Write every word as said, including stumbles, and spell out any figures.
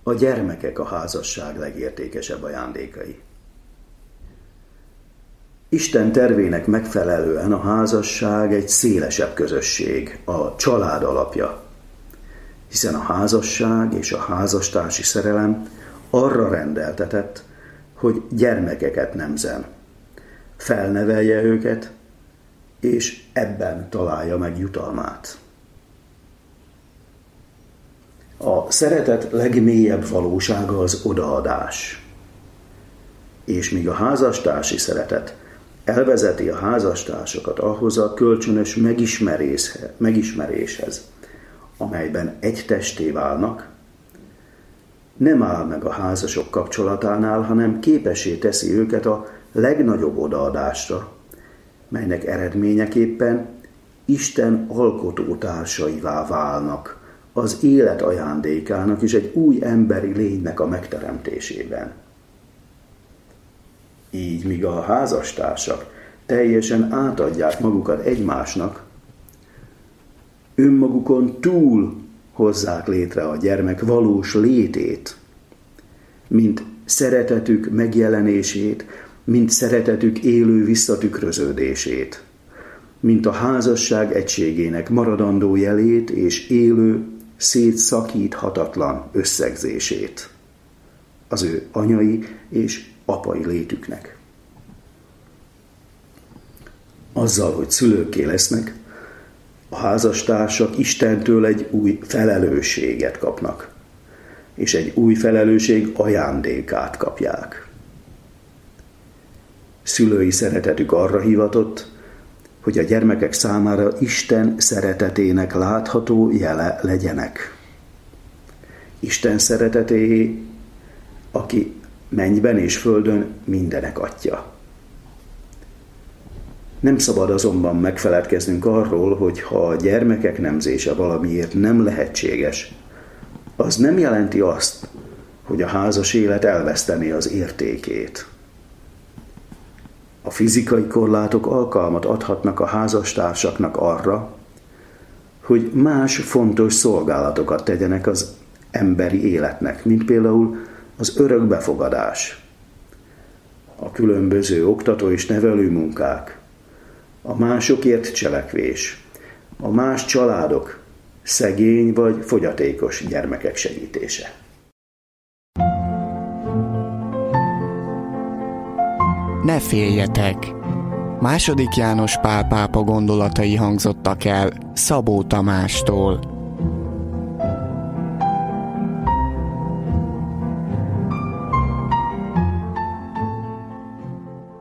A gyermekek a házasság legértékesebb ajándékai. Isten tervének megfelelően a házasság egy szélesebb közösség, a család alapja, hiszen a házasság és a házastársi szerelem arra rendeltetett, hogy gyermekeket nemzen, felnevelje őket, és ebben találja meg jutalmát. A szeretet legmélyebb valósága az odaadás, és míg a házastársi szeretet elvezeti a házastársakat ahhoz a kölcsönös megismeréshez, amelyben egy testé válnak, nem áll meg a házasok kapcsolatánál, hanem képessé teszi őket a legnagyobb odaadásra, melynek eredményeképpen Isten alkotótársaivá válnak az élet ajándékának és egy új emberi lénynek a megteremtésében. Így, míg a házastársak teljesen átadják magukat egymásnak, önmagukon túl hozzák létre a gyermek valós létét, mint szeretetük megjelenését, mint szeretetük élő visszatükröződését, mint a házasság egységének maradandó jelét és élő, szétszakíthatatlan összegzését az ő anyai és apai létüknek. Azzal, hogy szülőkké lesznek, a házastársak Istentől egy új felelősséget kapnak, és egy új felelősség ajándékát kapják. Szülői szeretetük arra hivatott, hogy a gyermekek számára Isten szeretetének látható jele legyenek. Isten szeretetéé, aki mennyben és földön mindenek atya. Nem szabad azonban megfeledkeznünk arról, hogy ha a gyermekek nemzése valamiért nem lehetséges, az nem jelenti azt, hogy a házas élet elvesztené az értékét. A fizikai korlátok alkalmat adhatnak a házastársaknak arra, hogy más fontos szolgálatokat tegyenek az emberi életnek, mint például az örökbefogadás, a különböző oktató és nevelő munkák, a másokért cselekvés, a más családok, szegény vagy fogyatékos gyermekek segítése. Ne féljetek! Második János Pál pápa gondolatai hangzottak el Szabó Tamástól.